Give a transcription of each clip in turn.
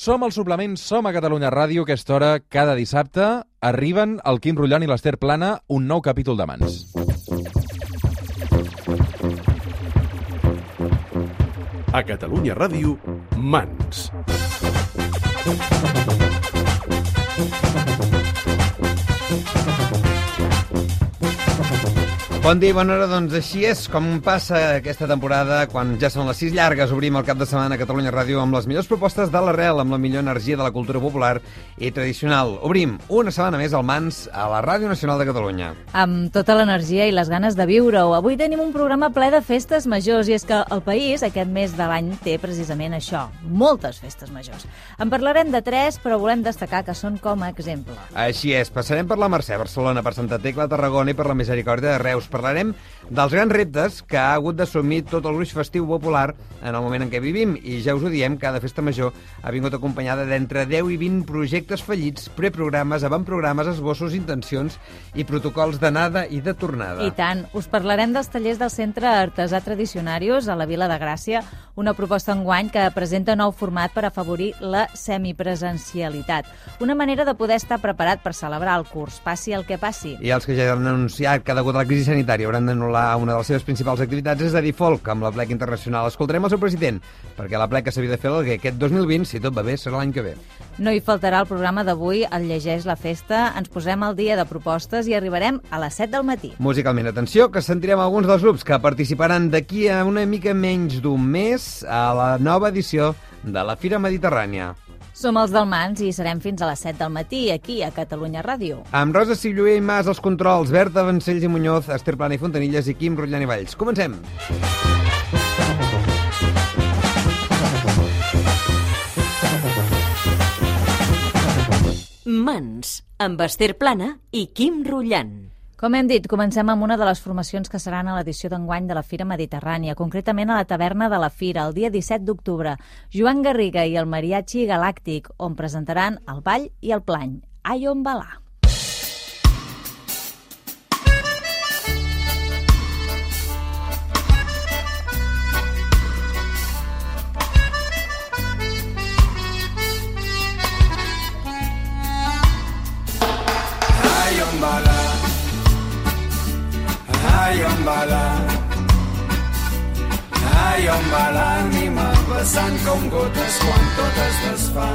Som al Suplement, som a Catalunya Ràdio. A aquesta hora, cada dissabte, arriben el Quim Rullan i l'Ester Plana, un nou capítol de Mans. A Catalunya Ràdio, Mans. Bon dia i bona hora, doncs així és com passa aquesta temporada, quan ja són les 6 llargues, obrim el cap de setmana a Catalunya Ràdio amb les millors propostes de l'arrel, amb la millor energia de la cultura popular i tradicional. Obrim una setmana més al Mans a la Ràdio Nacional de Catalunya. Amb tota l'energia i les ganes de viure-ho. Avui tenim un programa ple de festes majors i és que el país aquest mes de l'any té precisament això, moltes festes majors. En parlarem de 3, però volem destacar que són com a exemple. Així és, passarem per la Mercè, Barcelona, per Santa Tecla, Tarragona i per la Misericòrdia de Reus. Parlarem dels grans reptes que ha hagut d'assumir tot el gruix festiu popular en el moment en què vivim, i ja us ho diem, cada festa major ha vingut acompanyada d'entre 10 i 20 projectes fallits, preprogrames, avantprogrames, esbossos, intencions i protocols d'anada i de tornada. I tant, us parlarem dels tallers del Centre Artesà Tradicionarius a la Vila de Gràcia, una proposta enguany que presenta nou format per afavorir la semipresencialitat, una manera de poder estar preparat per celebrar el curs, passi el que passi. I els que ja han anunciat que degut a la crisi sanitària hauran d'anul·lar una de les seves principals activitats és a dir folk, amb la Plec Internacional. Escoltarem el seu president, perquè la Plec que s'havia de fer l'Alguer aquest 2020, si tot va bé, serà l'any que ve. No hi faltarà el programa d'avui, el Llegeix la Festa, ens posem al dia de propostes i arribarem a les 7 del matí. Musicalment, atenció, que sentirem alguns dels grups que participaran d'aquí a una mica menys d'un mes a la nova edició de la Fira Mediterrània. Som els del Mans i serem fins a les 7 del matí, aquí a Catalunya Ràdio. Amb Rosa Silluer i Mas als controls, Berta Vancells i Muñoz, Ester Plana i Fontanilles i Quim Rullan i Valls. Comencem! Mans, amb Ester Plana i Quim Rullan. Com hem dit, comencem amb una de les formacions que seran a l'edició d'enguany de la Fira Mediterrània, concretament a la Taverna de la Fira, el dia 17 d'octubre. Joan Garriga i el Mariachi Galàctic, on presentaran el ball i el plany. Ai on balà. Ai on balà. Ai, on balà, ai, on balà, anima vessant com gotes quan tot es desfà.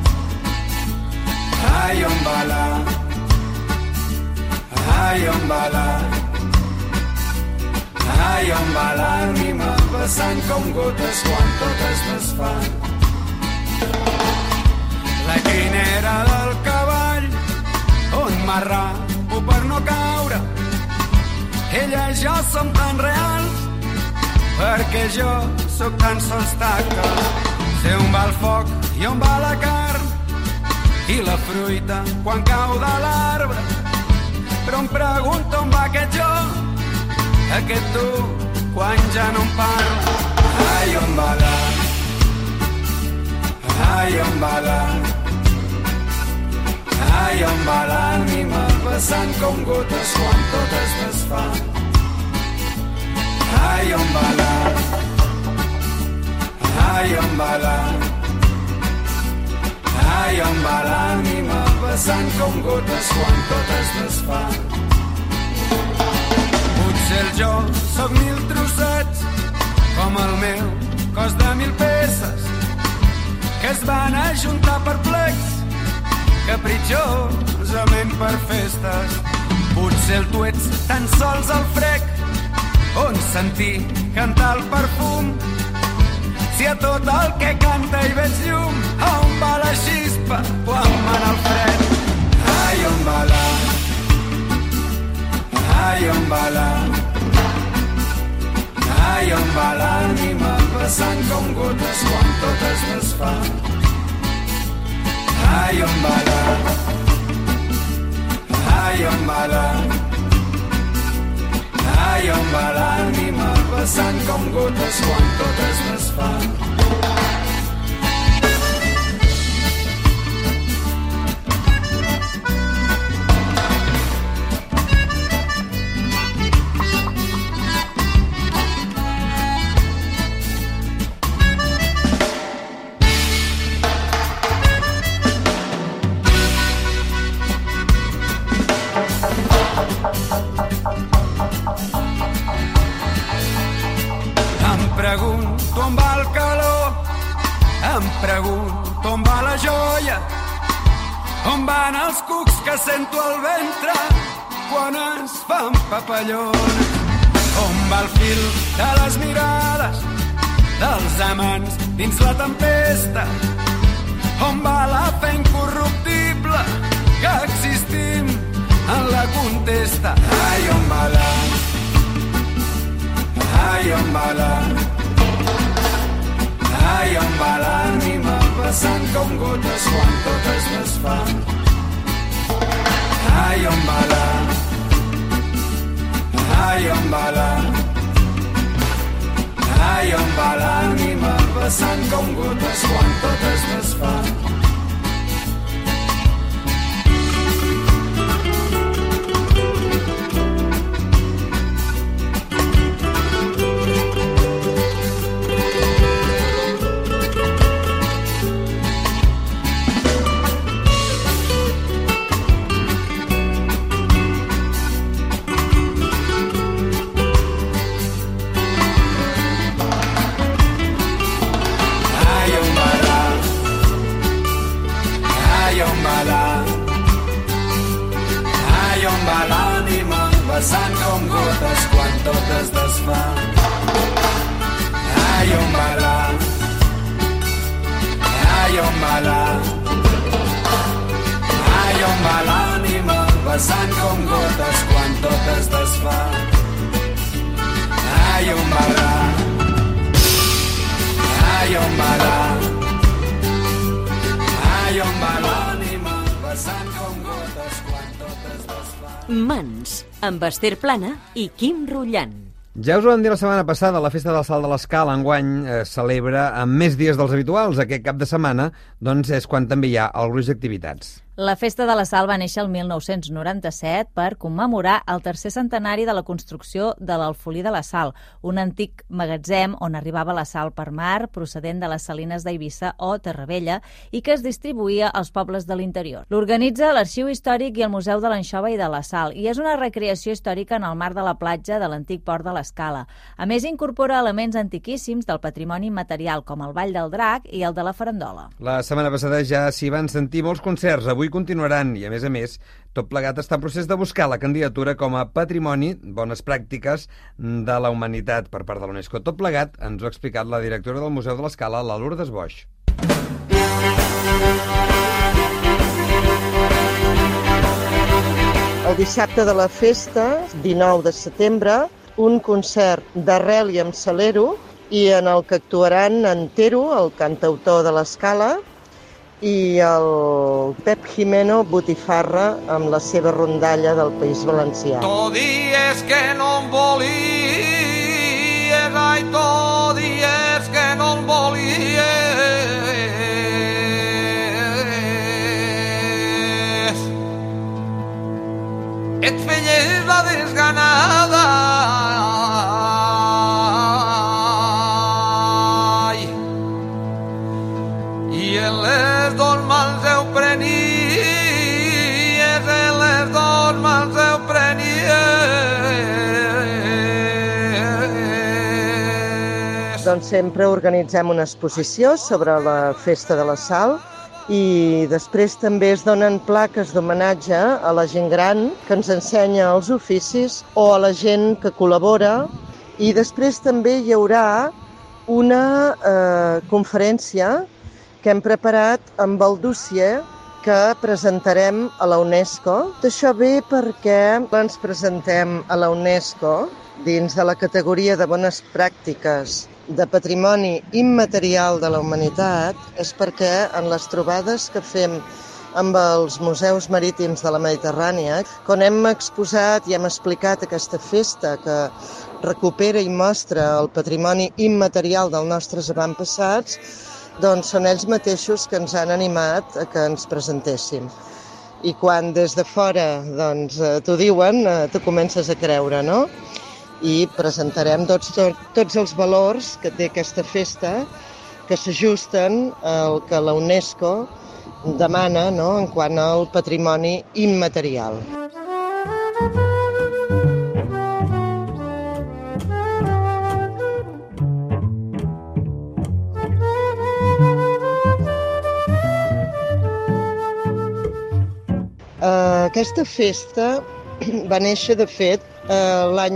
Ai, on balà, ai, on balà, ai, on balà, anima vessant com gotes quan tot es desfà. La crinera del cavall, on m'arrapo per no caure. Ella i jo som tan reals, perquè jo sóc tan sols taca. Sé on va el foc i on va la carn, i la fruita quan cau de l'arbre. Però em pregunto on va aquest jo, aquest tu, quan ja no em parla. Ai, on va la, ai, on va la, ai, on va l'ànima vessant com gotes quan tot es desfà. Ai, on va la, ai, on va la, ai, on va l'ànima vessant com gotes quan tot es desfà. Potser el jo soc 1000 trossets, com el meu cos de 1000 peces, que es van ajuntar per plecs, capritxosament per festes. Potser el tu ets tan sols el frec on sentir cantar el perfum. Si a tot el que canta hi veig llum, on va la xispa quan mana el fred? Ai, on va la, ai, on va la, ai, on va l'ànima vessant com gotes quan tot es desfà. Ai, on va la, ai, on va la, ai, on va l'ànima vessant com gotes quan tot es desfà. pregunto on va la joia, on van els cucs que sento al ventre quan ens fan papallones, on va el fil de les mirades dels amants dins la tempesta, on va la fe incorruptible que existim en la contesta. Ai, on va ai, on va ai, on va l'ànima passant com gotes quan tot es desfà. Ai, on va ai, on va ai, on va l'ànima passant com gotes quan tot es desfà. Passant com gotes quan tot es desfà. Ai, on va ai, on va ai, on va l'ànima passant com gotes quan tot es desfà. Ai, on va ai, on va ai, on va l'ànima passant com gotes quan tot es desfà. Mans, amb Esther Plana i Quim Rullan. Ja us ho vam dir la setmana passada, la Festa del Salt de l'Escala enguany celebra amb més dies dels habituals. Aquest cap de setmana doncs, és quan també hi ha el gruix d'activitats. La Festa de la Sal va néixer el 1997 per commemorar el tercer centenari de la construcció de l'Alfolí de la Sal, un antic magatzem on arribava la sal per mar procedent de les salines d'Eivissa o Terravella i que es distribuïa als pobles de l'interior. L'organitza l'Arxiu Històric i el Museu de l'Anxova i de la Sal i és una recreació històrica en el mar de la platja de l'antic port de l'Escala. A més, incorpora elements antiquíssims del patrimoni immaterial com el Ball del Drac i el de la Farandola. La setmana passada ja s'hi van sentir molts concerts, avui continuaran i, a més, tot plegat està en procés de buscar la candidatura com a Patrimoni Bones Pràctiques de la Humanitat per part de l'UNESCO. Tot plegat ens ho ha explicat la directora del Museu de l'Escala, la Lourdes Boix. El dissabte de la festa, 19 de setembre, un concert d'Arrel i amb Salero i en el que actuaran en Tero, el cantautor de l'Escala, i el Pep Jimeno Botifarra amb la seva rondalla del País Valencià. Tot dies que no em volies, ai, tot dies que no em volies. Et feies la desganada, i en les dos mans ho prenies, en les dos mans ho prenies. Doncs sempre organitzem una exposició sobre la Festa de la Sal i després també es donen plaques d'homenatge a la gent gran que ens ensenya els oficis o a la gent que col·labora, i després també hi haurà una conferència que hem preparat amb el dossier que presentarem a la UNESCO. Això ve perquè ens presentem a la UNESCO dins de la categoria de bones pràctiques de patrimoni immaterial de la humanitat, és perquè en les trobades que fem amb els museus marítims de la Mediterrània, quan hem exposat i hem explicat aquesta festa que recupera i mostra el patrimoni immaterial dels nostres avantpassats, doncs són ells mateixos que ens han animat a que ens presentéssim. I quan des de fora t'ho diuen, t'ho comences a creure, no? I presentarem tots els valors que té aquesta festa que s'ajusten al que la UNESCO demana, no?, en quant al patrimoni immaterial. Aquesta festa va néixer, de fet, l'any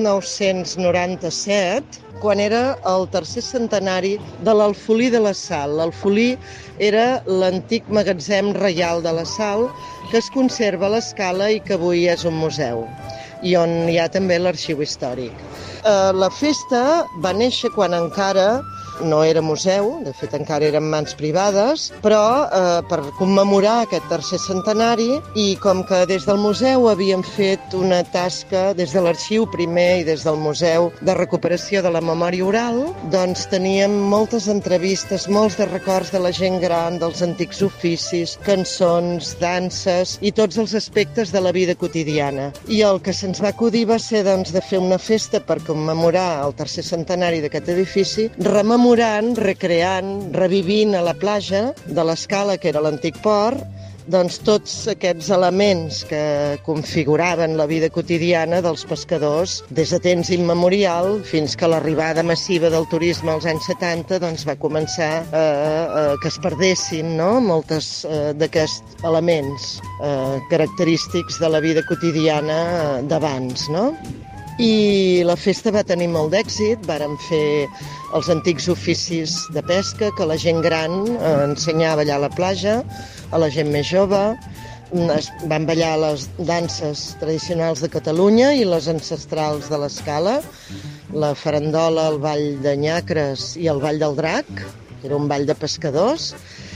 1997, quan era el tercer centenari de l'Alfolí de la Sal. L'Alfolí era l'antic magatzem reial de la Sal, que es conserva a l'Escala i que avui és un museu, i on hi ha també l'arxiu històric. La festa va néixer quan encara no era museu, de fet encara eren mans privades, però per commemorar aquest tercer centenari, i com que des del museu havíem fet una tasca, des de l'arxiu primer i des del museu de recuperació de la memòria oral, doncs teníem moltes entrevistes, molts de records de la gent gran, dels antics oficis, cançons, danses i tots els aspectes de la vida quotidiana. I el que se'ns va acudir va ser doncs, de fer una festa per commemorar el tercer centenari d'aquest edifici, rememorant, recreant, revivint a la platja de l'Escala, que era l'antic port, doncs tots aquests elements que configuraven la vida quotidiana dels pescadors des de temps immemorial fins que l'arribada massiva del turisme als anys 70 doncs, va començar que es perdessin, no? Moltes d'aquests elements característics de la vida quotidiana d'abans, no? I la festa va tenir molt d'èxit, vàrem fer els antics oficis de pesca que la gent gran ensenyava allà a la platja, a la gent més jove, van ballar les danses tradicionals de Catalunya i les ancestrals de l'Escala, la farandola, el ball de Nyacres i el ball del drac, que era un ball de pescadors.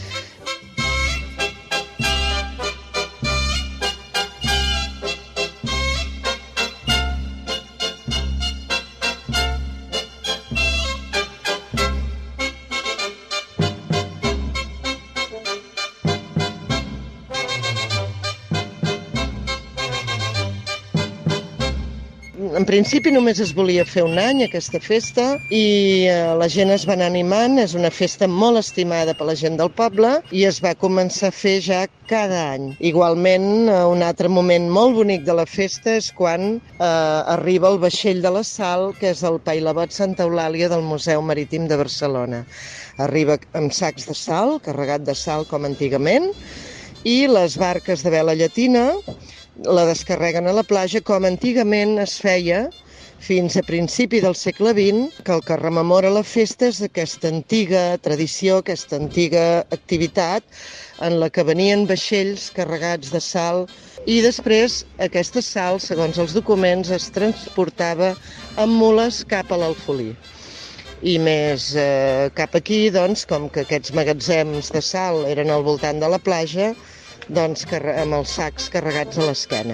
En principi només es volia fer un any, aquesta festa, i la gent es va anar animant. És una festa molt estimada per la gent del poble i es va començar a fer ja cada any. Igualment, un altre moment molt bonic de la festa és quan arriba el vaixell de la Sal, que és el Pailabot Santa Eulàlia del Museu Marítim de Barcelona. Arriba amb sacs de sal, carregat de sal com antigament, i les barques de vela llatina la descarreguen a la platja com antigament es feia fins a principi del segle XX, que el que rememora la festa és aquesta antiga tradició, aquesta antiga activitat en la que venien vaixells carregats de sal i després aquesta sal, segons els documents, es transportava amb mules cap a l'Alfolí. I més cap aquí, doncs, com que aquests magatzems de sal eren al voltant de la platja, doncs amb els sacs carregats a l'esquena.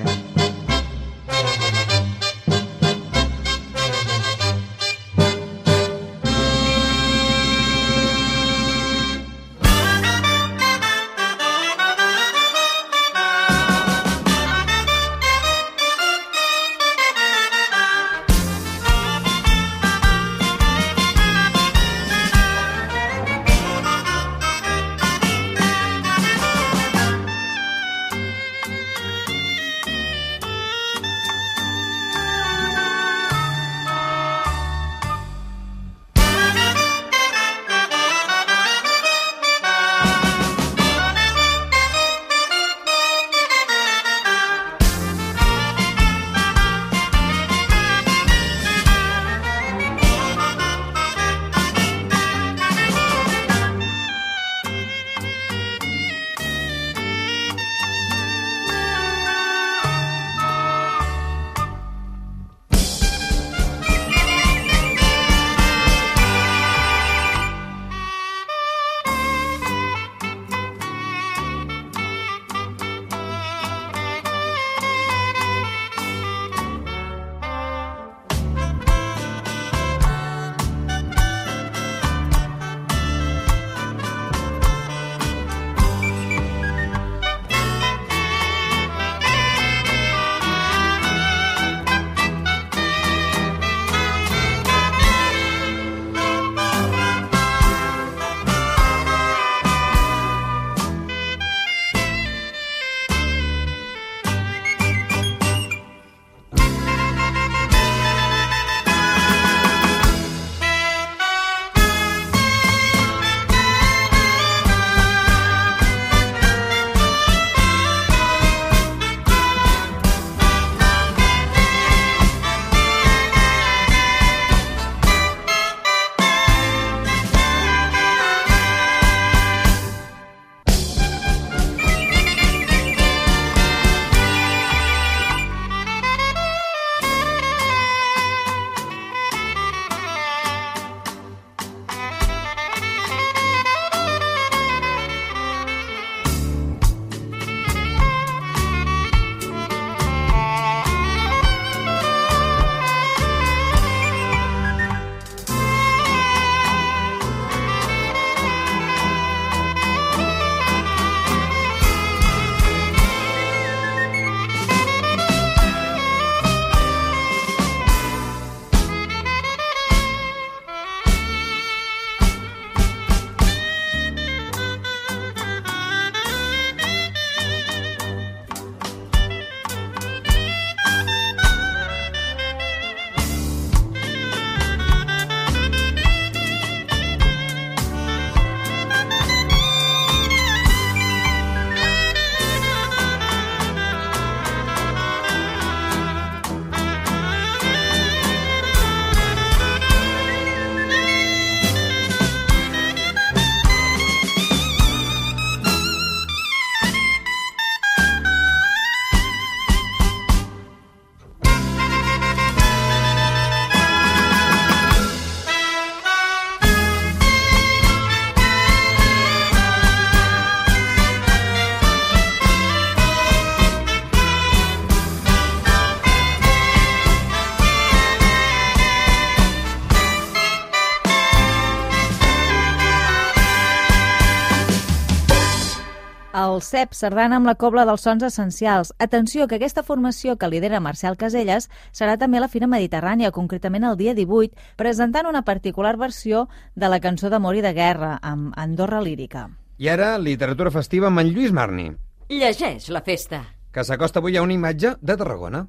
El CEP Sardana amb la Cobla dels Sons Essencials. Atenció, que aquesta formació que lidera Marcel Caselles serà també a la Fira Mediterrània, concretament el dia 18, presentant una particular versió de la cançó d'amor i de guerra, amb Andorra Lírica. I ara, literatura festiva amb en Lluís Marni, Llegeix la festa. que s'acosta avui a una imatge de Tarragona.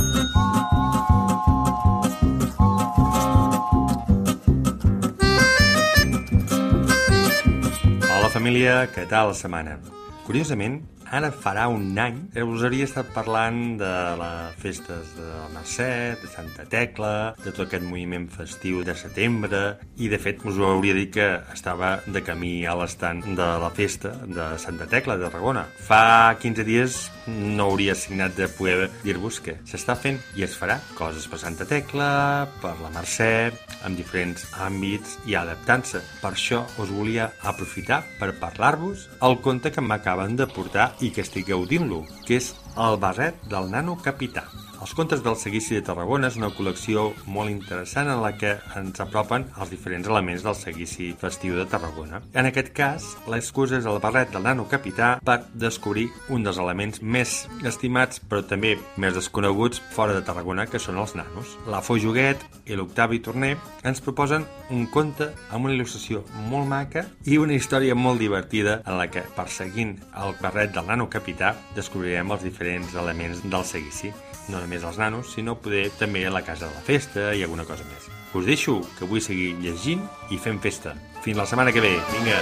Hola família, què tal la setmana? Curiosament, ara farà un any que us hauria estat parlant de les festes de la Mercè, de Santa Tecla, de tot aquest moviment festiu de setembre, i de fet us ho hauria dit que estava de camí a l'estand de la festa de Santa Tecla de Tarragona. Fa 15 dies no hauria signat de poder dir-vos que s'està fent i es farà coses per Santa Tecla, per la Mercè, en diferents àmbits i adaptant-se. Per això us volia aprofitar per parlar-vos el conte que m'acaben de portar i que estic gaudint-lo, que és El barret del nano capità. Els contes del Seguici de Tarragona és una col·lecció molt interessant en la que ens apropen els diferents elements del seguici festiu de Tarragona. En aquest cas, l'excusa és el barret del nano capità per descobrir un dels elements més estimats però també més desconeguts fora de Tarragona, que són els nanos. La Fo Joguet i l'Octavi Torner ens proposen un conte amb una il·lustració molt maca i una història molt divertida en la que, perseguint el barret del nano capità, descobrirem els diferents elements del seguici. No només els nanos, sinó poder també a la casa de la festa i alguna cosa més. Us deixo que vull seguir llegint i fent festa. Fins la setmana que ve. Vinga!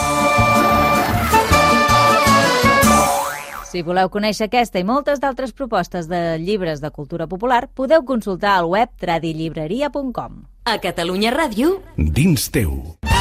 Si voleu conèixer aquesta i moltes d'altres propostes de llibres de cultura popular, podeu consultar al web tradillibreria.com. A Catalunya Ràdio, Dins teu.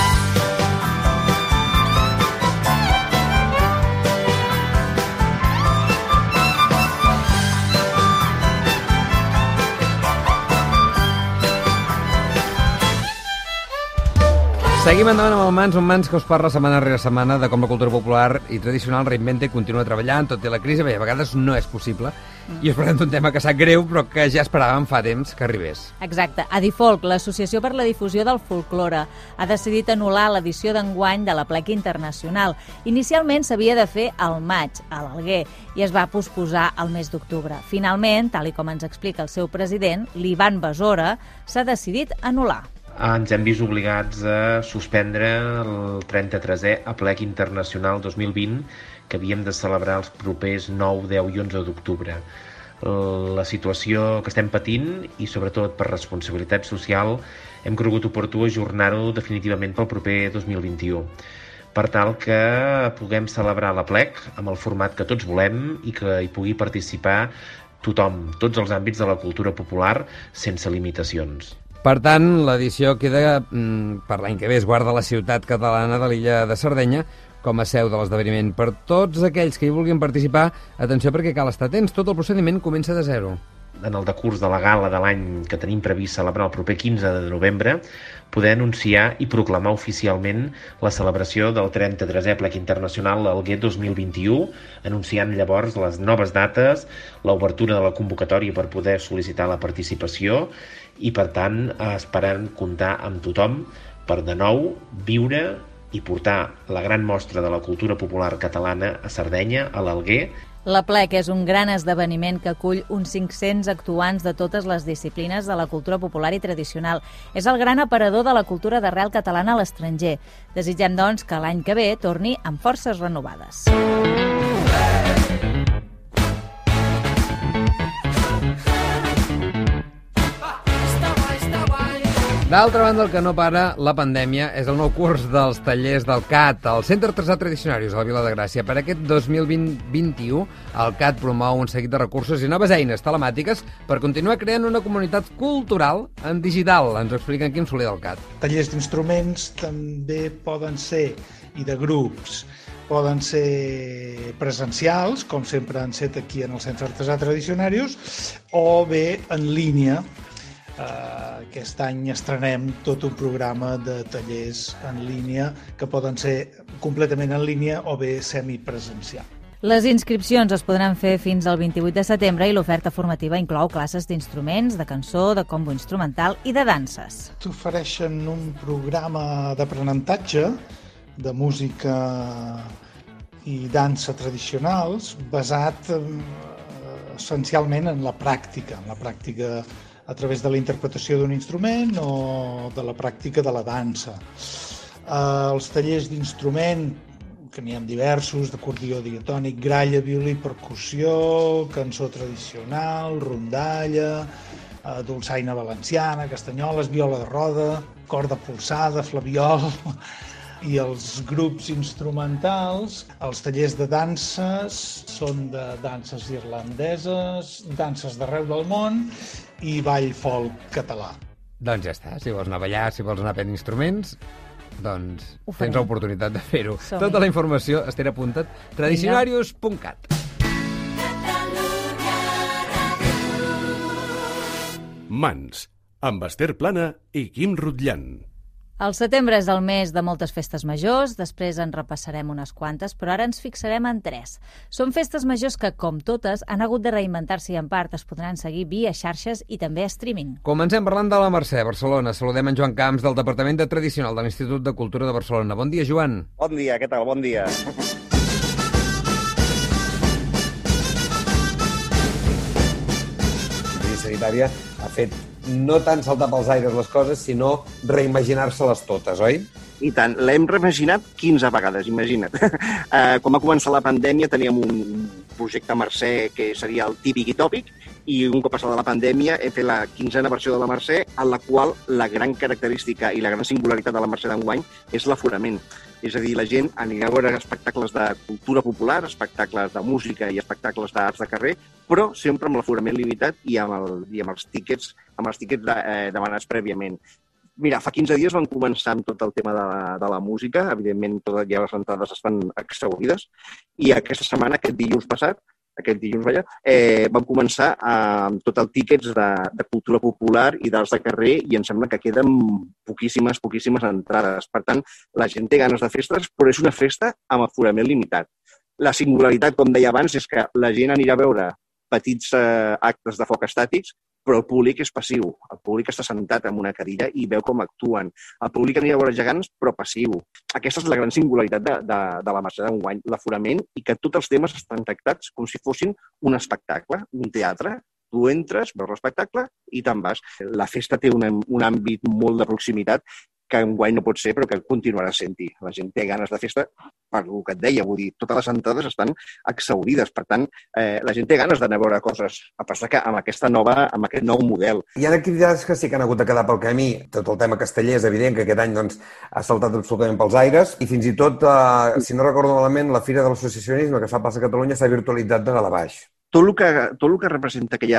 Seguim endavant amb el Mans, un Mans que us parla setmana rere setmana de com la cultura popular i tradicional reinventa i continua treballant, tot i la crisi, bé, a vegades no és possible, i us parlem d'un tema que sap greu, però que ja esperàvem fa temps que arribés. Exacte. Adifolk, l'Associació per la Difusió del Folklore, ha decidit anul·lar l'edició d'enguany de la Plec Internacional. Inicialment s'havia de fer al maig, a l'Alguer, i es va posposar al mes d'octubre. Finalment, tal i com ens explica el seu president, l'Ivan Besora, s'ha decidit anul·lar. Ens hem vist obligats a suspendre el 33è Aplec Internacional 2020 que havíem de celebrar els propers 9, 10 i 11 d'octubre. La situació que estem patint i sobretot per responsabilitat social hem cregut oportú ajornar-ho definitivament pel proper 2021 per tal que puguem celebrar l'Aplec amb el format que tots volem i que hi pugui participar tothom, tots els àmbits de la cultura popular sense limitacions. Per tant, l'edició queda, per l'any que ve, es guarda la ciutat catalana de l'illa de Sardenya com a seu de l'esdeveniment. Per tots aquells que hi vulguin participar, atenció perquè cal estar atents, tot el procediment comença de zero. En el decurs de la gala de l'any que tenim previst celebrar el proper 15 de novembre, poder anunciar i proclamar oficialment la celebració del 33è Aplec Internacional Alguer 2021, anunciant llavors les noves dates, l'obertura de la convocatòria per poder sol·licitar la participació i, per tant, esperant comptar amb tothom per de nou viure i portar la gran mostra de la cultura popular catalana a Sardenya, a l'Alguer. L'Aplec és un gran esdeveniment que acull uns 500 actuants de totes les disciplines de la cultura popular i tradicional. És el gran aparador de la cultura d'arrel catalana a l'estranger. Desitgem, doncs, que l'any que ve torni amb forces renovades. D'altra banda, el que no para la pandèmia és el nou curs dels tallers del CAT, el Centre Artesà Tradicionaris a la Vila de Gràcia. Per aquest 2021, el CAT promou un seguit de recursos i noves eines telemàtiques per continuar creant una comunitat cultural en digital. Ens ho explica en Quim Soler del CAT. Tallers d'instruments també poden ser, i de grups, poden ser presencials, com sempre han set aquí en el Centre Artesà Tradicionaris, o bé en línia. Aquest any estrenem tot un programa de tallers en línia que poden ser completament en línia o bé semipresencial. Les inscripcions es podran fer fins al 28 de setembre i l'oferta formativa inclou classes d'instruments, de cançó, de combo instrumental i de danses. T'ofereixen un programa d'aprenentatge de música i dansa tradicionals, basat essencialment en la pràctica a través de la interpretació d'un instrument o de la pràctica de la dansa. Els tallers d'instrument, que n'hi ha diversos, d'acordió diatònic, gralla, violí, percussió, cançó tradicional, rondalla, dolçaina valenciana, castanyoles, viola de roda, corda polsada, flabiol i els grups instrumentals. Els tallers de danses són de danses irlandeses, danses d'arreu del món i ball folk català. Doncs ja està, si vols anar a ballar, si vols anar a prendre instruments, doncs tens l'oportunitat de fer-ho. Tota la informació, Esther, apunta't, tradicionarius.cat. Mans, amb Esther Plana i Quim Rutllan. El setembre és el mes de moltes festes majors, després en repassarem unes quantes, però ara ens fixarem en 3. Són festes majors que, com totes, han hagut de reinventar-se i en part es podran seguir via xarxes i també streaming. Comencem parlant de la Mercè, Barcelona. Saludem en Joan Camps, del Departament de Tradicional de l'Institut de Cultura de Barcelona. Bon dia, Joan. Bon dia, què tal? Bon dia. La crisi sanitària ha fet no tant saltar pels aires les coses, sinó reimaginar-se-les totes, oi? I tant, l'hem reimaginat 15 vegades, imagina't. Quan va començar la pandèmia teníem un projecte Mercè que seria el típic i tòpic, i un cop passada la pandèmia hem fet la 15a versió de la Mercè, en la qual la gran característica i la gran singularitat de la Mercè d'enguany és l'aforament. És a dir, la gent anirà a veure espectacles de cultura popular, espectacles de música i espectacles d'arts de carrer, però sempre amb l'aforament limitat i amb els tíquets demanats prèviament. Mira, fa 15 dies vam començar amb tot el tema de la música, evidentment totes ja les entrades estan exhaurides, i aquesta setmana, aquest dilluns, vam començar amb tot el tíquets de cultura popular i d'arts de carrer i em sembla que queden poquíssimes entrades. Per tant, la gent té ganes de festes, però és una festa amb aforament limitat. La singularitat, com deia abans, és que la gent anirà a veure petits actes de foc estàtics, però el públic és passiu. El públic està sentat en una cadira i veu com actuen. El públic anirà a veure gegants, però passiu. Aquesta és la gran singularitat de la Mercè d'enguany, l'aforament, i que tots els temes estan tractats com si fossin un espectacle, un teatre. Tu entres, veus l'espectacle i te'n vas. La festa té un àmbit molt de proximitat que enguany no pot ser, però que continuarà sent-hi. La gent té ganes de festa, per el que et deia, vull dir, totes les entrades estan exhaurides, per tant, la gent té ganes d'anar a veure coses, a passar que amb aquest nou model. Hi ha activitats que sí que han hagut de quedar pel camí, tot el tema casteller és evident que aquest any doncs, ha saltat absolutament pels aires, i fins i tot, si no recordo malament, la Fira de l'Associacionisme que es fa a Plaça Catalunya s'ha virtualitzat de dalt a baix. Tot el que representa que hi ha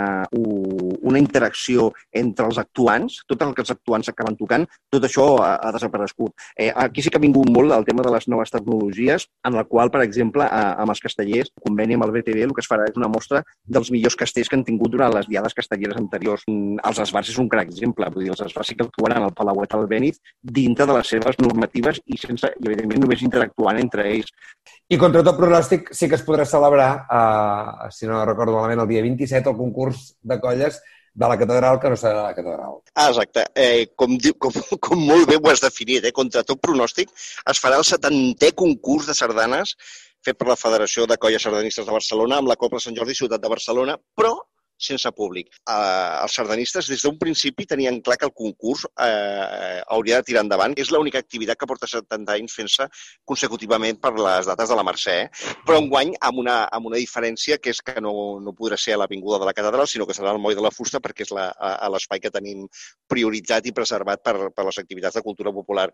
una interacció entre els actuants, tot el que els actuants acaben tocant, tot això ha desaparegut. Aquí sí que ha vingut molt el tema de les noves tecnologies, en la qual, per exemple, amb els castellers, el conveni amb el BTV, el que es farà és una mostra dels millors castells que han tingut durant les diades castelleres anteriors. Els esbars és un clar exemple, vull dir, els esbars sí que actuaran al Palauet Albéniz dintre de les seves normatives i evidentment, només interactuant entre ells. I contra tot pronòstic sí que es podrà celebrar, si no recordo malament, el dia 27, el concurs de colles de la catedral, que no serà la catedral. Exacte. Com molt bé ho has definit, contra tot pronòstic, es farà el 70è concurs de sardanes fet per la Federació de Colles Sardanistes de Barcelona amb la Cobla Sant Jordi Ciutat de Barcelona, però sense públic. Els sardanistes des d'un principi tenien clar que el concurs hauria de tirar endavant. És l'única activitat que porta 70 anys fent-se consecutivament per les dates de la Mercè, però enguany amb una diferència, que és que no podrà ser a l'Avinguda de la Catedral, sinó que serà al Moll de la Fusta, perquè és l'espai que tenim prioritzat i preservat per les activitats de cultura popular.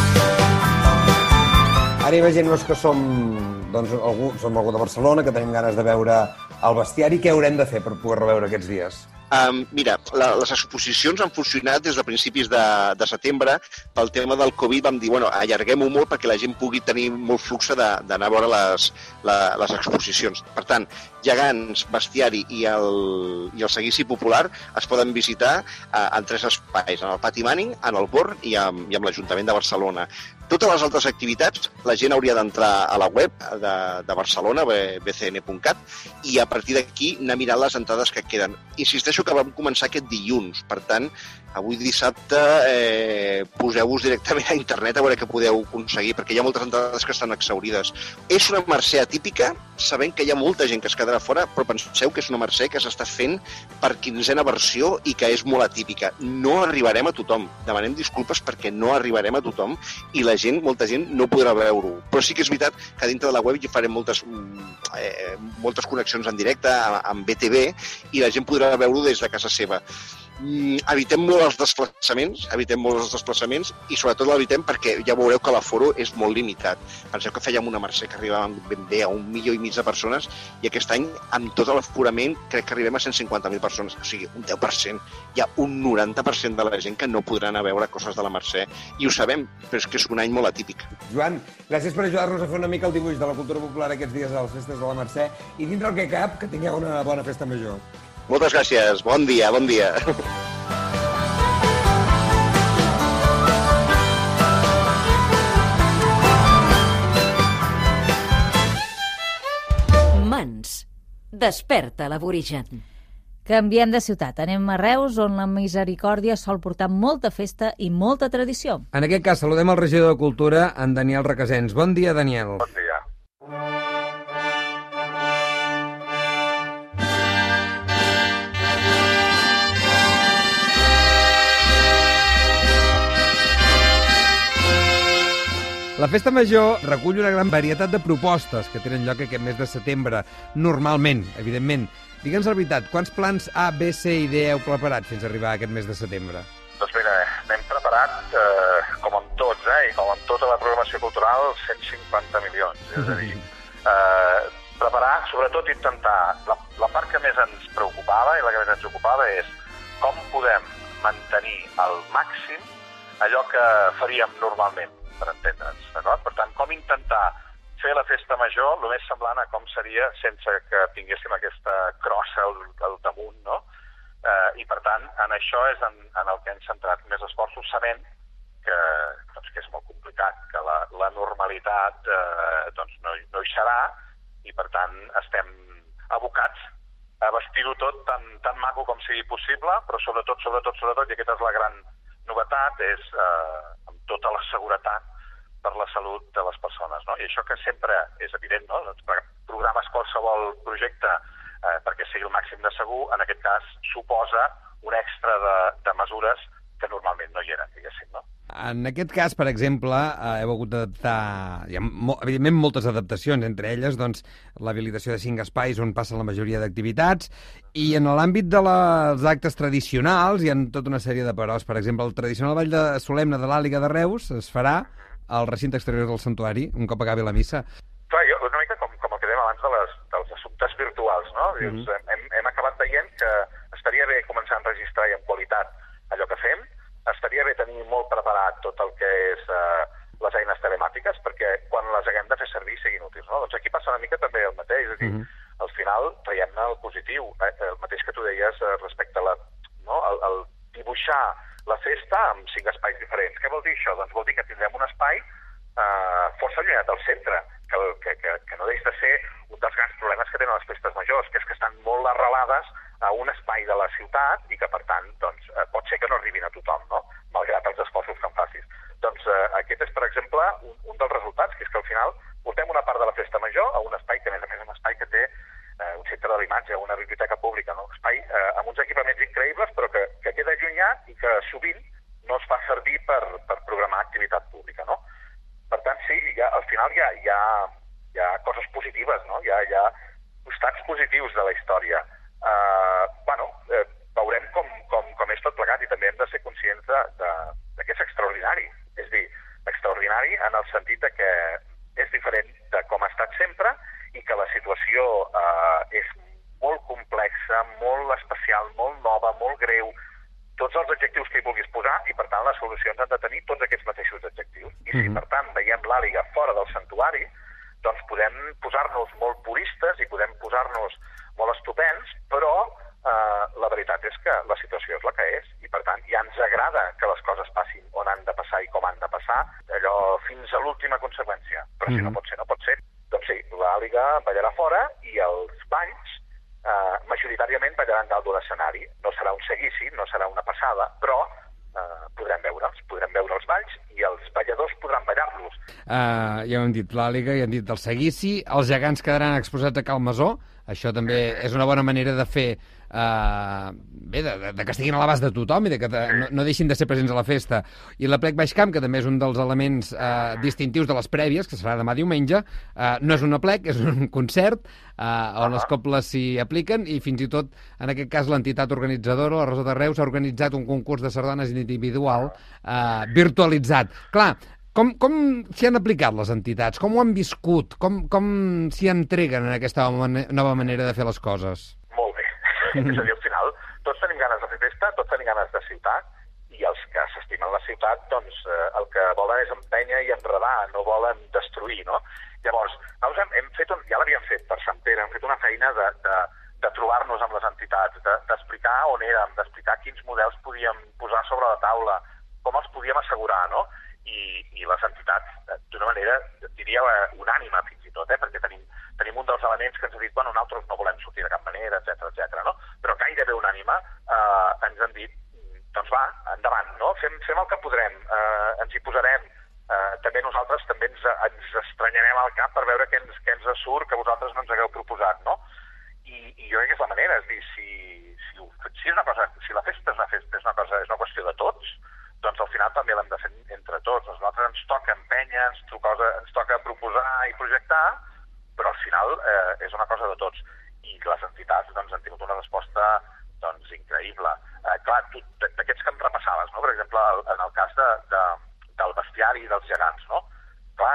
Ara imaginem-nos que som algú de Barcelona, que tenim ganes de veure el bestiari. Què haurem de fer per poder-lo veure aquests dies? Mira, les exposicions han funcionat des de principis de setembre. Pel tema del Covid vam dir, allarguem-ho molt perquè la gent pugui tenir molt flux d'anar a veure les exposicions. Per tant, gegants, bestiari i el seguici popular es poden visitar en 3 espais, en el Pati Manning, en el Born i amb l'Ajuntament de Barcelona. Totes les altres activitats, la gent hauria d'entrar a la web de Barcelona, bcn.cat, i a partir d'aquí anar mirant les entrades que queden. Insisteixo que vam començar aquest dilluns, per tant, avui dissabte poseu-vos directament a internet a veure què podeu aconseguir, perquè hi ha moltes entrades que estan exhaurides. És una mercè atípica, sabent que hi ha molta gent que es quedarà fora, però penseu que és una mercè que s'està fent per 15a versió i que és molt atípica. No arribarem a tothom. Demanem disculpes perquè no arribarem a tothom i molta gent no podrà veure-ho. Però sí que és veritat que dintre de la web hi farem moltes connexions en directe amb BTV i la gent podrà veure-ho des de casa seva. Evitem molt els desplaçaments i sobretot l'evitem perquè ja veureu que l'aforo és molt limitat. Penseu que fèiem una mercè que arribava ben bé a 1,5 milió de persones i aquest any, amb tot l'aforament, crec que arribem a 150.000 persones, o sigui, un 10%. Hi ha un 90% de la gent que no podrà anar a veure coses de la mercè i ho sabem, però és que és un any molt atípic. Joan, gràcies per ajudar-nos a fer una mica el dibuix de la cultura popular aquests dies a les festes de la Mercè i dintre el que cap, que tingueu una bona festa major. Moltes gràcies. Bon dia, bon dia. Mans. Desperta l'aborigen. Canviem de ciutat. Anem a Reus, on la Misericòrdia sol portar molta festa i molta tradició. En aquest cas, saludem el regidor de Cultura, en Daniel Requesens. Bon dia, Daniel. Bon dia. La Festa Major recull una gran varietat de propostes que tenen lloc aquest mes de setembre, normalment, evidentment. Digue'ns la veritat, quants plans A, B, C i D heu preparat fins a arribar a aquest mes de setembre? Doncs mira, n'hem preparat, com amb tots, i com amb tota la programació cultural, 150 milions. És a dir, preparar, sobretot intentar... La part que més ens preocupava i la que més ens ocupava és com podem mantenir al màxim allò que faríem normalment, per entendre'ns, d'acord? Per tant, com intentar fer la festa major el més semblant a com seria sense que tinguéssim aquesta crossa al damunt, no? I, per tant, en això és en el que hem centrat més esforços, sabent que és molt complicat, que la normalitat no hi serà i, per tant, estem abocats a vestir-ho tot tan maco com sigui possible, però sobretot, i aquesta és la gran novetat, és amb tota la seguretat per la salut de les persones, no? I això que sempre és evident, no? Programes qualsevol projecte perquè sigui el màxim de segur, en aquest cas suposa un extra de mesures que normalment no hi eren, diguéssim, no? En aquest cas, per exemple, heu hagut d'adaptar, hi ha evidentment moltes adaptacions, entre elles doncs, l'habilitació de 5 espais on passen la majoria d'activitats, i en l'àmbit dels actes tradicionals hi ha tota una sèrie de peros. Per exemple, el tradicional ball solemne de l'Àliga de Reus es farà al recinte exterior del santuari, un cop acabi la missa. Clar, una mica com el que dèiem abans dels assumptes virtuals, no? Dius, hem acabat veient que estaria bé començar a enregistrar i amb qualitat allò que fem, estaria bé tenir molt preparat tot el que és les eines telemàtiques, perquè quan les haguem de fer servir siguin útils, no? Doncs aquí passa una mica també el mateix, és a dir, al final traiem-ne el positiu, el mateix que tu deies respecte a el dibuixar la festa amb 5 espais diferents. Què vol dir això? Doncs vol dir que tindrem un espai força allunyat del centre, que no deixa de ser un dels grans problemes que tenen les festes majors, que és que estan molt arrelades a un espai de la ciutat i que, per tant, doncs, pot ser que no arribin a tothom, no? Malgrat els esforços que en facis. Doncs aquest és, per exemple, un dels resultats, que és que al final portem una part de la festa major a un espai que, a més és un espai que té un centre de l'imatge, una biblioteca pública, no? Un espai amb uns equipaments increïbles, però que queda allunyat i que sovint no es fa servir per programar activitat pública, no? Per tant, sí, al final hi ha coses positives, no? Hi ha costats positius de la història. Veurem com és tot plegat i també hem de ser conscients de que és extraordinari. És a dir, extraordinari en el sentit que és diferent de com ha estat sempre i que la situació és molt complexa, molt especial, molt nova, molt greu, tots els adjectius que hi vulguis posar i, per tant, les solucions han de tenir tots aquests mateixos adjectius. I si, per tant, veiem l'Àliga fora del santuari, doncs podem posar-nos molt puristes i podem posar-nos molt estupends, però la veritat és que la situació és la que és, i per tant ja ens agrada que les coses passin on han de passar i com han de passar, allò fins a l'última conseqüència. Però si no pot ser, no pot ser. Doncs sí, l'Àliga ballarà fora i els balls majoritàriament ballaran dalt d'un escenari. No serà un seguici, no serà una passada, però podrem veure els balls i els balladors podran ballar-los. Ja ho hem dit, l'Àliga, ja hem dit el seguici, els gegants quedaran exposats a Cal Masó, això també és una bona manera de fer, de que estiguin a l'abast de tothom i de que no deixin de ser presents a la festa. I la Plec Baix Camp, que també és un dels elements distintius de les prèvies, que serà demà diumenge, no és una plec, és un concert on les cobles s'hi apliquen i fins i tot, en aquest cas, l'entitat organitzadora, la Rosa de Reus, ha organitzat un concurs de sardanes individual virtualitzat. Clar, com s'hi han aplicat les entitats? Com ho han viscut? Com s'hi entreguen en aquesta nova manera de fer les coses? Molt bé. És a dir, al final, tots tenim ganes de fer festa, tots tenim ganes de ciutat, i els que s'estimen la ciutat, doncs, el que volen és empènyer i enredar, no volen destruir, no? Llavors, nosaltres ja l'havíem fet per Sant Pere, hem fet una feina de trobar-nos amb les entitats, d'explicar on érem, d'explicar quins models podíem posar sobre la taula, com els podíem assegurar, no? I les entitats, d'una manera, diria, unànima fins i tot, perquè tenim un dels elements que ens ha dit, bueno, nosaltres no volem sortir de cap manera, etc, no? Però gairebé unànima ens han dit, doncs va, endavant, no? Fem el que podrem, ens hi posarem, també nosaltres també ens estranyarem al cap per veure què ens surt que vosaltres no ens hagueu proposat, no? I jo crec que és la manera, és dir, si la festa és una qüestió de tots, doncs al final també l'hem de fer entre tots. A nosaltres ens toca empènyer, ens toca proposar i projectar, però al final és una cosa de tots. I les entitats doncs, han tingut una resposta doncs, increïble. Clar, d'aquests que em repassaves, no? Per exemple, en el cas del bestiari i dels gegants, no? Clar,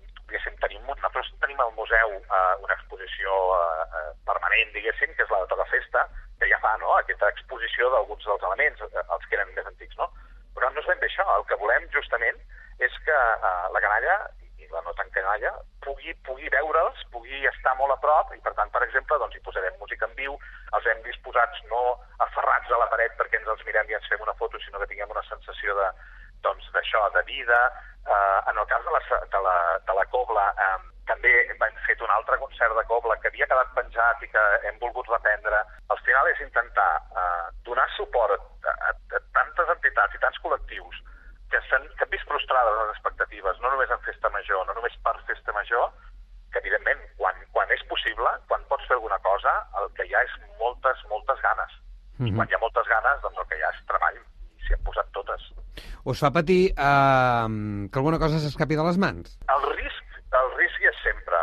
nosaltres tenim al museu una exposició permanent, diguéssim, que és la de tota festa, que ja fa, no?, aquesta exposició d'alguns dels elements, els que eren més antics, no? Però no és ben bé això. El que volem, justament, és que la canalla, i la no tan canalla, pugui veure'ls, pugui estar molt a prop, i per tant, per exemple, doncs hi posarem música en viu, els hem disposats no aferrats a la paret perquè ens els mirem i ens fem una foto, sinó que tinguem una sensació d'això, de vida. En el cas de la cobla, també hem fet un altre concert de cobla que havia quedat penjat i que hem volgut reprendre. Al final és intentar donar suport a tantes entitats i tants col·lectius que han vist frustrades les expectatives, no només en festa major, no només per festa major, que evidentment, quan és possible, quan pots fer alguna cosa, el que hi ha és moltes ganes. I quan hi ha moltes ganes, doncs el que hi ha és treball, i s'hi han posat totes. Us fa patir que alguna cosa s'escapi de les mans? El risc hi és sempre,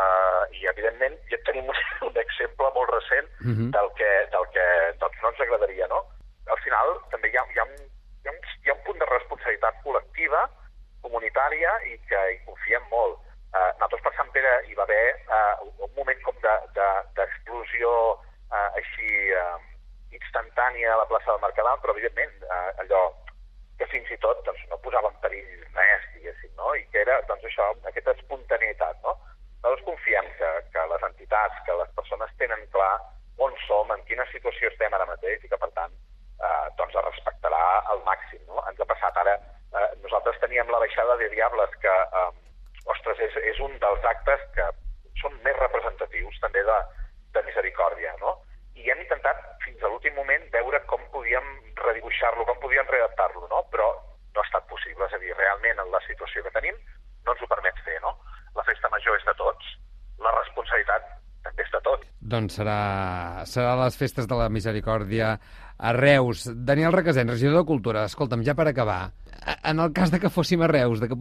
i evidentment ja tenim un exemple molt recent del que doncs, no ens agradaria, no? Al final també hi ha un punt de responsabilitat col·lectiva, comunitària, i que hi confiem molt. Nosaltres per Sant Pere hi va haver un moment com d'explosió així instantània a la plaça del Mercadal, però evidentment allò que fins i tot doncs, no posava en perill res, diguéssim, no? I que era doncs, això, aquesta espontaneïtat, no? Nosaltres confiem que les entitats, que les persones tenen clar on som, en quina situació estem ara mateix i que, per tant, doncs es respectarà al màxim, no? Ens ha passat ara, nosaltres teníem la baixada de Diables, que, ostres, és un dels actes que són més representatius també de misericòrdia, no? I hem intentat fins a l'últim moment veure com podíem redibuixar-lo, com podíem readaptar-lo, no? Però no ha estat possible, és a dir, realment en la situació que tenim no ens ho permet fer, no? La festa major és de tots, la responsabilitat també és de tots. Doncs serà les festes de la misericòrdia a Reus. Daniel Requesens, regidor de Cultura, escolta'm, ja per acabar, en el cas de que fóssim a Reus, de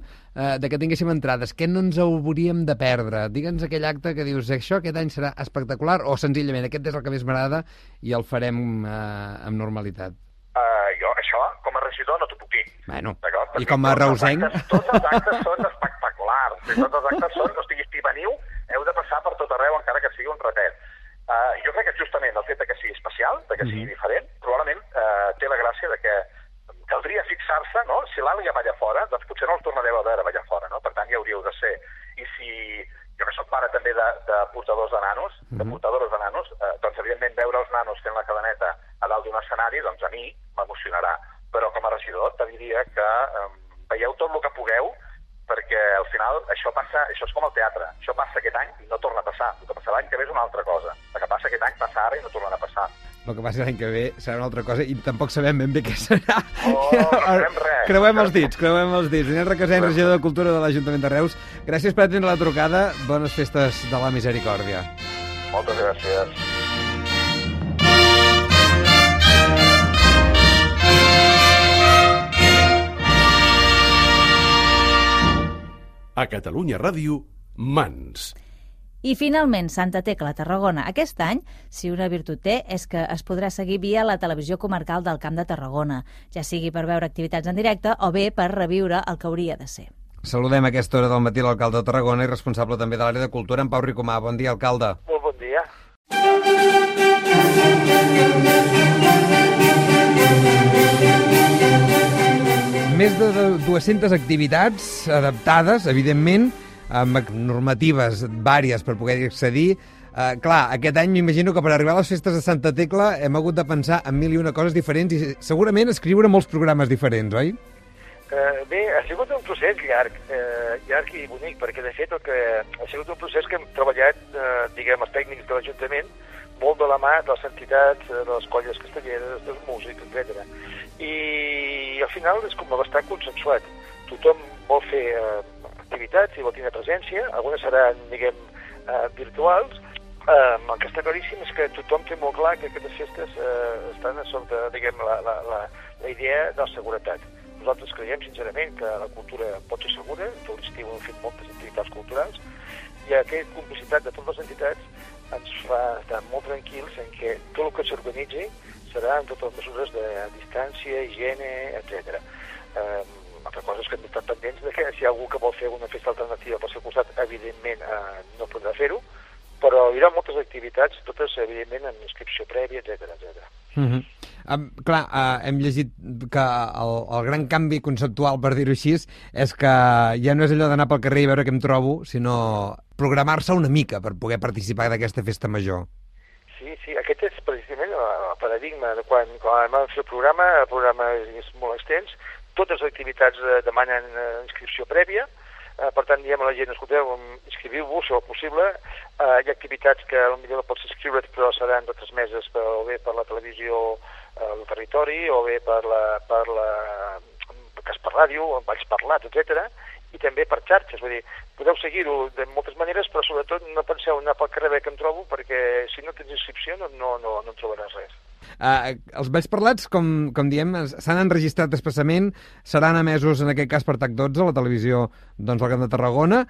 que tinguéssim entrades, què no ens hauríem de perdre? Digue'ns aquell acte que dius, això aquest any serà espectacular, o senzillament aquest és el que més m'agrada i el farem amb normalitat? Jo, això, com a regidor, no t'ho puc dir. Bueno, i com a reusenc? Tots els actes són espectaculars. Tots els actes són, o sigui, si veniu, heu de passar per tot arreu, encara que sigui un ratet. Jo crec que justament el fet que sigui especial, que sigui diferent, probablement té la gràcia de que caldria fixar-se, no? Si l'Àliga balla fora, doncs potser no el tornareu a veure ballar fora, no? Per tant, hi hauríeu de ser. I si jo que soc pare també de portadors de nanos, de portadores de nanos, doncs evidentment, veure els nanos fent la cadeneta a dalt d'un escenari, doncs a mi m'emocionarà. Però com a regidor te diria que veieu tot el que pugueu, perquè al final això és com el teatre. Això passa aquest any i no torna a passar. El que passarà l'any que ve és una altra cosa. El que passa aquest any passa ara i no tornarà a passar. El que passa l'any que ve serà una altra cosa i tampoc sabem ben bé què serà. No sabem res. Creuem els dits. Daniel Requesens, regidor de Cultura de l'Ajuntament de Reus, gràcies per atendre la trucada. Bones festes de la Misericòrdia. Moltes gràcies. A Catalunya Ràdio, Mans. I finalment, Santa Tecla, Tarragona. Aquest any, si una virtut té, és que es podrà seguir via la televisió comarcal del Camp de Tarragona, ja sigui per veure activitats en directe o bé per reviure el que hauria de ser. Saludem a aquesta hora del matí l'alcalde de Tarragona i responsable també de l'àrea de cultura, en Pau Ricomà. Bon dia, alcalde. Molt bon dia. Més de 200 activitats adaptades, evidentment, amb normatives vàries per poder accedir. Clar, aquest any m'imagino que per arribar a les festes de Santa Tecla hem hagut de pensar en 1001 coses diferents i segurament escriure molts programes diferents, oi? Bé, ha sigut un procés llarg i bonic, perquè de fet ha sigut un procés que hem treballat, diguem, els tècnics de l'Ajuntament, molt de la mà de les entitats, de les colles castelleres, dels músics, etc. I al final és com bastant consensuat. Tothom vol fer activitats i vol tenir presència, algunes seran, diguem, virtuals. El que està claríssim és que tothom té molt clar que aquestes festes estan a sobre, diguem, la idea de la seguretat. Nosaltres creiem, sincerament, que la cultura pot ser segura. Tot l'estiu hem fet moltes activitats culturals i aquesta complicitat de totes les entitats ens fa estar molt tranquils en què tot el que s'organitzi serà amb totes les mesures de distància, higiene, etc. Altra cosa és que hem d'estar pendents de que si hi ha algú que vol fer una festa alternativa pel seu costat, evidentment no podrà fer-ho, però hi haurà moltes activitats, totes, evidentment, amb inscripció prèvia, etc. Clar, hem llegit que el gran canvi conceptual, per dir-ho així, és que ja no és allò d'anar pel carrer i veure què em trobo, sinó programar-se una mica per poder participar d'aquesta festa major. Sí, aquest és precisament el paradigma de quan vam fer el programa és molt extens, totes les activitats demanen inscripció prèvia, per tant, diem a la gent, escolteu, inscriviu-vos, si és possible. Hi ha activitats que potser no pots inscriure't, però seran retransmeses o bé per la televisió del territori, o bé per ràdio, amb Valls Parlats, etc. I també per xarxes, vull dir, podeu seguir-ho de moltes maneres, però sobretot no penseu anar pel carrer que em trobo, perquè si no tens inscripció no en trobaràs res. Els Valls Parlats, com diem, s'han enregistrat expressament, seran emesos en aquest cas per TAC12 a la televisió del Camp de Tarragona,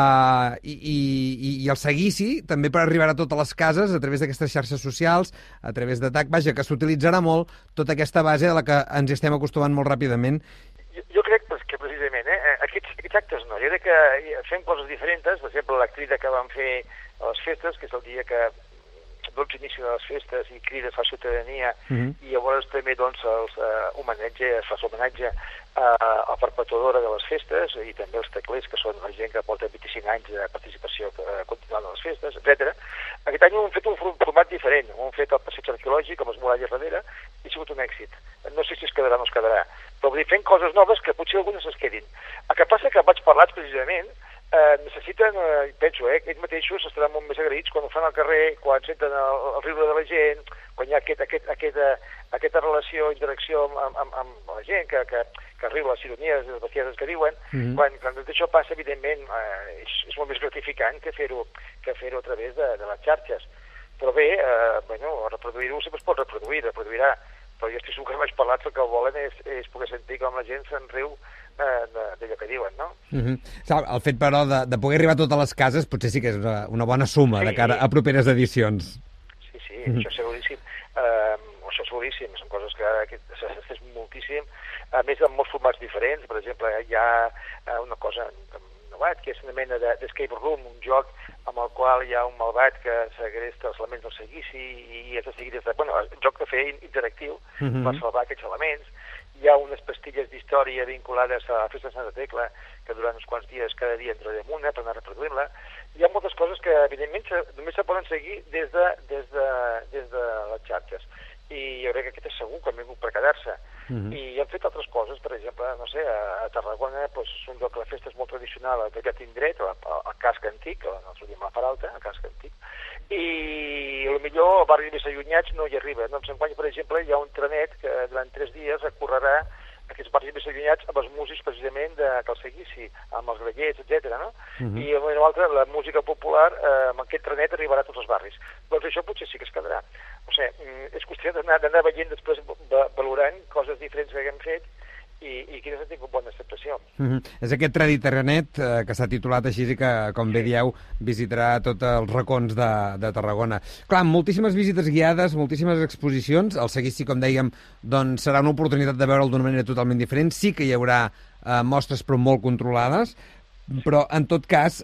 i el seguici també per arribar a totes les cases a través d'aquestes xarxes socials, a través de TAC, vaja, que s'utilitzarà molt tota aquesta base a la que ens estem acostumant molt ràpidament. Jo crec que precisament, aquests actes no, jo crec que fem coses diferents, per exemple, la crida que vam fer a les festes, que és el dia que l'inici de les festes i crides fa ciutadania, i llavors també es fa homenatge a la perpetuadora de les festes i també els teclers, que són la gent que porta 25 anys de participació continuada a les festes, etc. Aquest any hem fet un format diferent, hem fet el passeig arqueològic amb les muralles darrere i ha sigut un èxit. No sé si es quedarà o no es quedarà, però vull dir, fent coses noves que potser algunes es quedin. El que passa que vaig parlar precisament necessiten, penso, ells mateixos estaran molt més agraïts quan ho fan al carrer, quan senten el riure de la gent, quan hi ha aquesta relació, interacció amb la gent, que riu les ironies, les bestieses que diuen. Quan tot això passa, evidentment, és molt més gratificant que fer-ho a través de les xarxes. Però bé, reproduir-ho sempre es pot reproduirà, però jo estic segur que vaig parlar que el volen és poder sentir com la gent se'n riu d'allò que diuen, no? El fet, però, de poder arribar a totes les cases potser sí que és una bona suma de cara a properes edicions. Sí, això és seguríssim. Això és seguríssim, són coses que s'ha fet moltíssim, a més amb molts formats diferents. Per exemple, hi ha una cosa novat, que és una mena d'escape room, un joc amb el qual hi ha un malvat que segresta els elements del seguici i és de seguir un joc de fer interactiu per salvar aquests elements. Hi ha unes pastilles d'història vinculades a la festa de Santa Tecla que durant uns quants dies cada dia en traiem una per anar reproduint-la. hi ha moltes coses que, evidentment, només se poden seguir des de les xarxes. I jo crec que aquest és segur que han vingut per quedar-se. I han fet altres coses, per exemple, no sé, a Tarragona, doncs, és un lloc que la festa és molt tradicional, al Gallat Indret, al casc antic, nosaltres ho diem a Peralta, al casc antic, i potser al barri més allunyats no hi arriba. Doncs enguany, per exemple, hi ha un trenet que durant 3 dies recorrerà aquests barris més allunyats amb els músics precisament de Cal Seguici, amb els grallers, etc. No? I a un altre, la música popular, amb aquest trenet arribarà a tots els barris. Doncs això potser sí que es quedarà. O sigui, és qüestió d'anar veient després, valorant coses diferents que haguem fet i quines han tingut bona acceptació. És aquest trenet que s'ha titulat així i que, com bé dieu, visitarà tots els racons de Tarragona. Clar, moltíssimes visites guiades, moltíssimes exposicions. El Seguici, com dèiem, doncs serà una oportunitat de veure'l d'una manera totalment diferent. Sí que hi haurà mostres, però molt controlades, però, en tot cas,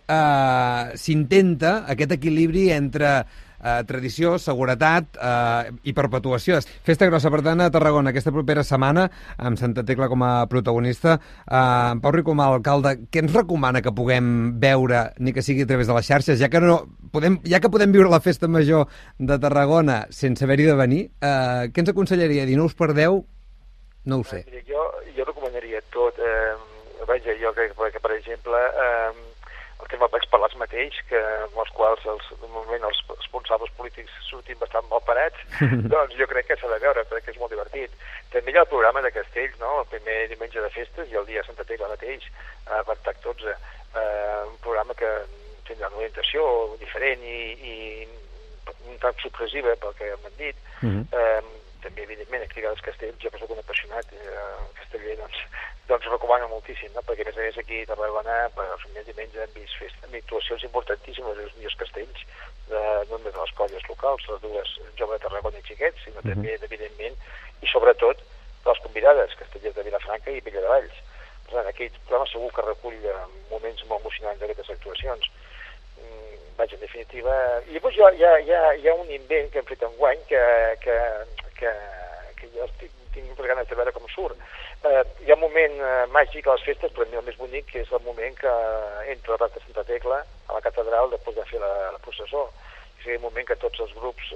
s'intenta aquest equilibri entre tradició, seguretat i perpetuació. Festa Grossa, per tant, a Tarragona, aquesta propera setmana, amb Santa Tecla com a protagonista. Pau Riu, com a alcalde, què ens recomana que puguem veure, ni que sigui a través de les xarxes, ja que podem viure la festa major de Tarragona sense haver-hi de venir, què ens aconsellaria? Dir, no us perdeu? No ho sé. Jo recomanaria tot. Vaja, jo crec que, per exemple, el tema vaig parlar els mateix, amb els quals normalment els responsables polítics sortim bastant mal parats, doncs jo crec que s'ha de veure, perquè és molt divertit. També hi ha el programa de Castells, no? El primer diumenge de festes i el dia de Santa Tecla mateix, per TAC12, un programa que tindrà una orientació diferent i un tant sorpresiva pel que m'han dit. També, evidentment, activitats Castells, jo que soc un apassionat casteller, doncs recomano moltíssim, no? Perquè a més aquí a Tarragona, els diumenges hem vist actuacions importantíssimes dels millors castells, no només de les colles locals, les dues joves de Tarragona i xiquets, sinó també, evidentment, i sobretot de les convidades, castellers de Vilafranca i Villadevalls. Per tant, aquest programa segur que recull moments molt emocionants d'aquestes actuacions. Vaja, en definitiva... I llavors hi ha un invent que hem fet enguany que jo tinc moltes ganes de veure com surt. Hi ha un moment màgic a les festes, però el més bonic, que és el moment que entra el rat de Santa Tecla a la catedral després de fer la processó. És el moment que tots els grups,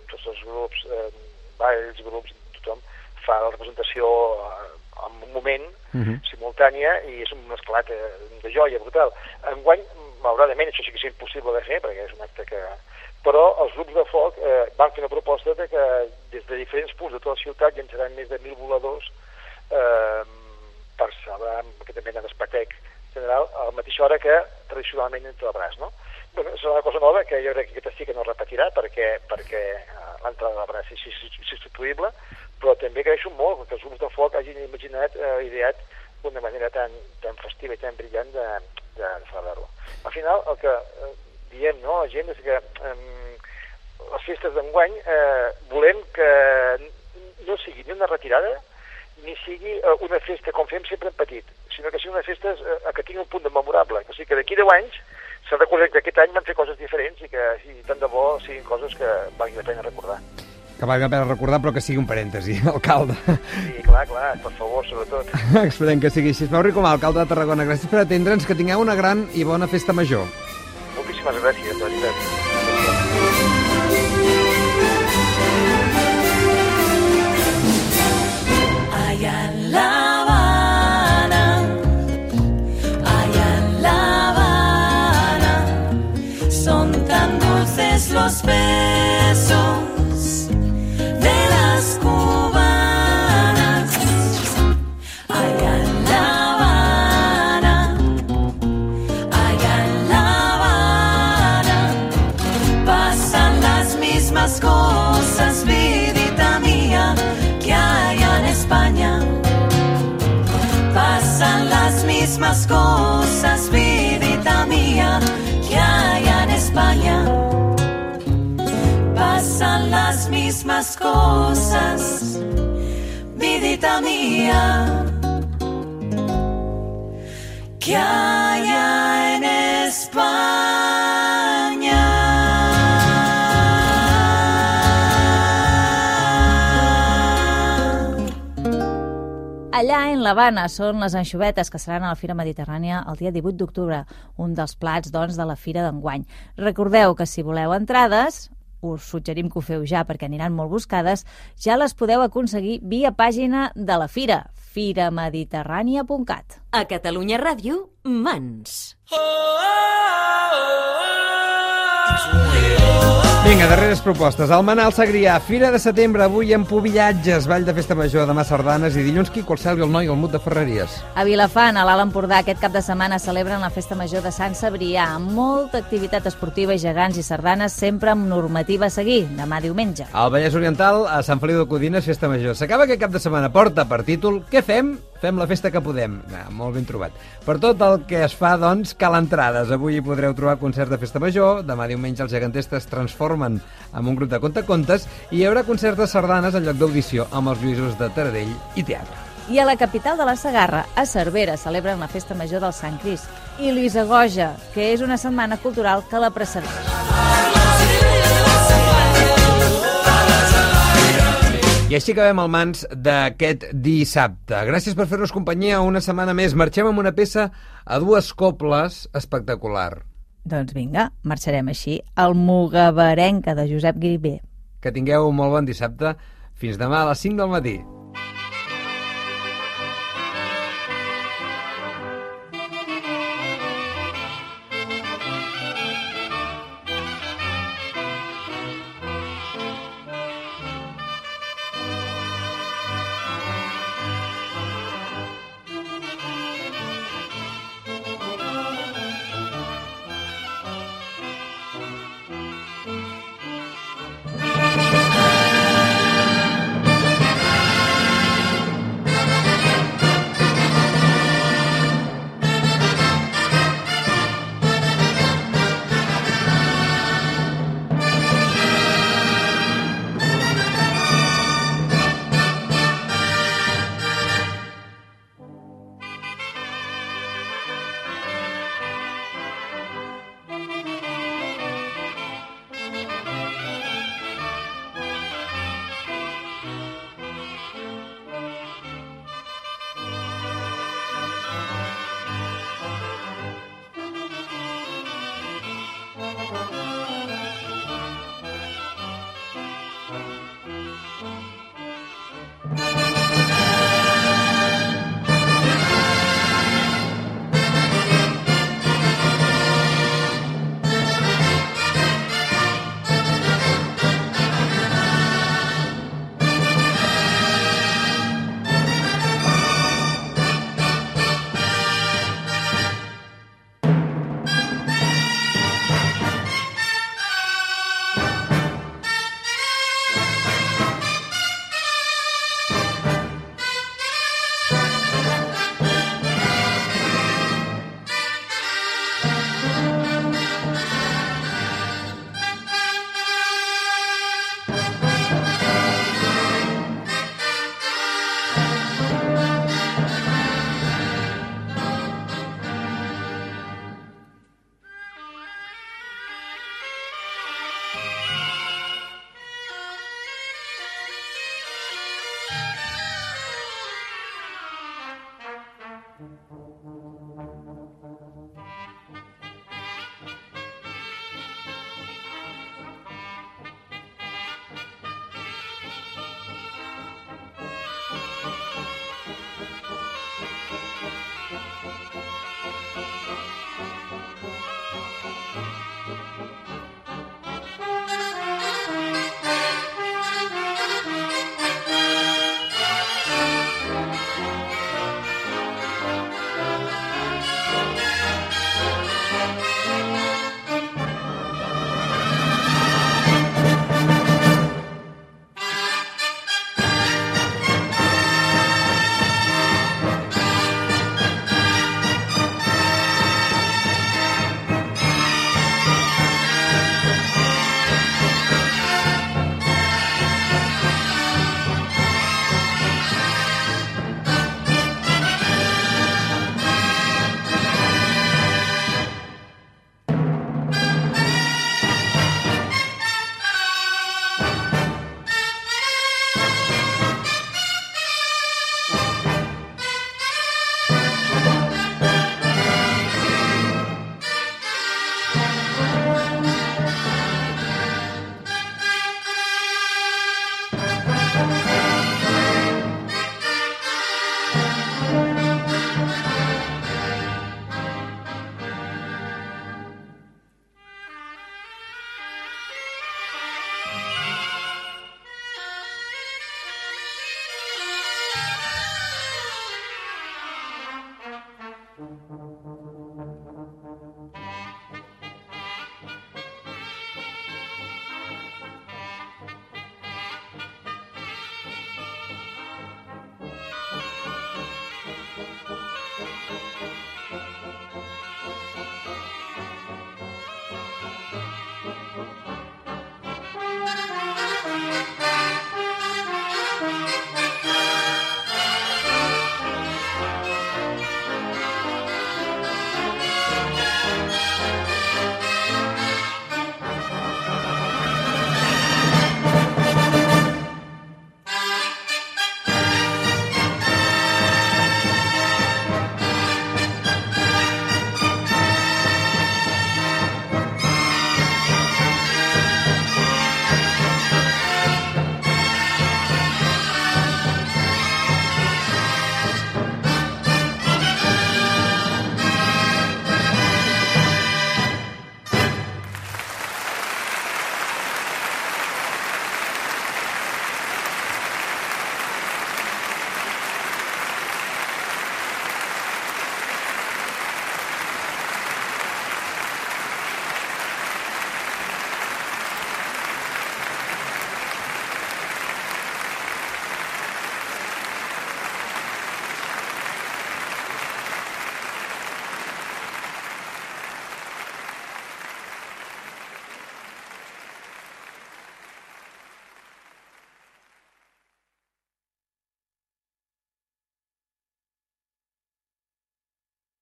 balls, grups, tothom fa la representació en un moment simultània i és un esclat de joia brutal. Enguany, malauradament, això sí que és impossible de fer, perquè és un acte que... Però els grups de foc van fer una proposta de que des de diferents punts de tota la ciutat llançaran més de 1.000 voladors per celebrar aquesta mena d'espectacle general a la mateixa hora que tradicionalment entra el braç, no? Bé, és una cosa nova que jo crec que aquesta sí que no es repetirà perquè l'entrada del braç és substituïble, però també agraeixo molt que els grups de foc hagin imaginat, ideat d'una manera tan festiva i tan brillant de celebrar-lo. Al final, el que diem, no, la gent, és que les festes d'enguany volem que no sigui ni una retirada ni sigui una festa com fem sempre en petit, sinó que sigui una festa que tingui un punt de memorable. O sigui que d'aquí 10 anys s'ha recordat que aquest any van fer coses diferents i que tant de bo siguin coses que valgui la pena recordar. Que valgui la pena recordar, però que sigui un parèntesi, alcalde. Sí, clar, per favor, sobretot. Esperem que sigui així. Pau Riu, com a alcalde de Tarragona, gràcies per atendre'ns, que tingueu una gran i bona festa major. Moltíssimes gràcies, de veritat. Allá en La Habana, allá en La Habana, son tan dulces los besos de las cubanas. Allá en La Habana, allá en La Habana, pasan las mismas cosas, vidita mía, que allá en España. Pasan las mismas cosas, vidita mía, que allá en España. Pasan las mismas cosas, vidita mía, que allá en España. Allà en l'Havana són les anxovetes que seran a la Fira Mediterrània el dia 18 d'octubre, un dels plats, doncs, de la Fira d'enguany. Recordeu que si voleu entrades, us suggerim que ho feu ja perquè aniran molt buscades, ja les podeu aconseguir via pàgina de la Fira, firamediterrània.cat. A Catalunya Ràdio, Mans. Vinga, darreres propostes. El Manal Segrià, Fira de Setembre, avui en Pubillatges, Ball de Festa Major, demà sardanes i dilluns Quico, el Cel i el Noi, el Mut de Ferreries. A Vilafant, a l'Alt Empordà, aquest cap de setmana celebren la Festa Major de Sant Cebrià, amb molta activitat esportiva i gegants i sardanes, sempre amb normativa a seguir, demà diumenge. Al Vallès Oriental, a Sant Feliu de Codines, Festa Major. S'acaba aquest cap de setmana, porta per títol Què fem? Fem la festa que podem. Molt ben trobat. Per tot el que es fa, doncs, cal entrades. Avui hi podreu trobar concerts de Festa Major, demà diumenge els geganters es transformen en un grup de contacontes i hi haurà concerts de sardanes en lloc d'audició amb els Lluïsos de Taradell i teatre. I a la capital de la Segarra, a Cervera, celebren la Festa Major del Sant Crist i l'Isagoja, que és una setmana cultural que la precedeix. I així acabem el Mans d'aquest dissabte. Gràcies per fer-nos companyia una setmana més. Marxem amb una peça a dues cobles espectacular. Doncs vinga, marxarem així. El Mugaberenca, de Josep Gribé. Que tingueu un molt bon dissabte. Fins demà a les 5 del matí.